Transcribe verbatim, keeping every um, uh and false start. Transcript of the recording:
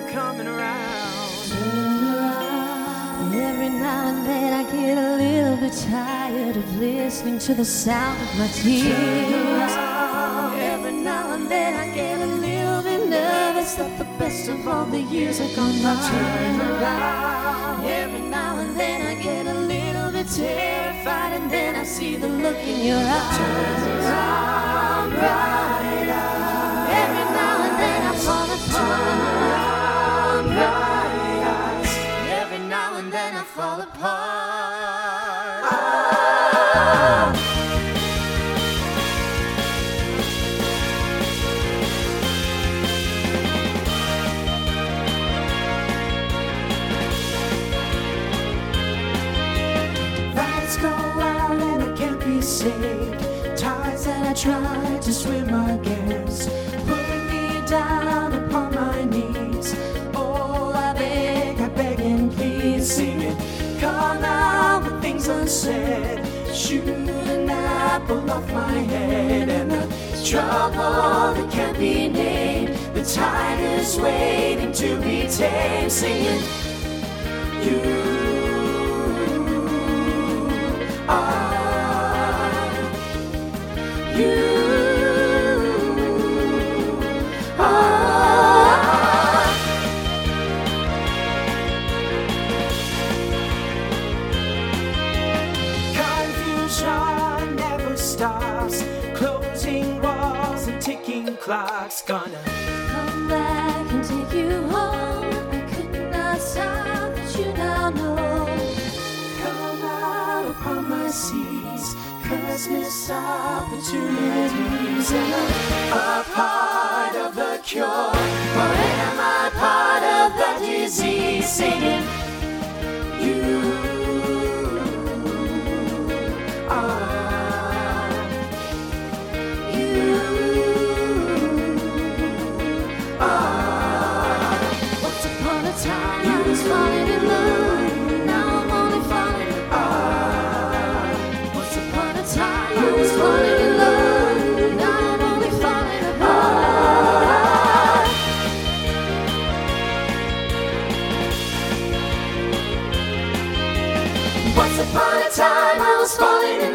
coming around. Turn around. Every now and then I get a little bit tired of listening to the sound of my tears. Every now and then I get a little bit nervous that the best of all the years are gone by. Turn around. Every now and then I get a little bit terrified, and then I see the look in your eyes. Turn around, bright eyes. Every now and then I fall apart. Turn around, bright eyes. Every now and then I fall apart. Ah. Lights go out and I can't be saved. Tides that I try to swim against, putting me down upon my knees. Oh, I beg, I beg and please, sing it. Come out with things unsaid. Shoot an apple off my head, and the trouble that can't be named. The tide is waiting to be tamed, singing. You are, you are. Confusion never stops, closing walls and ticking clocks. Gonna come back and take you home. I could not stop, but you now know. Come out upon my seas, cause missed opportunities. Am I a part of the cure, or am I part of the disease? Singing, you are, you are. Once upon a time I was falling in love, now I'm only falling apart. Once upon a time I was falling in love, now I'm only falling apart. Once upon a time I was falling in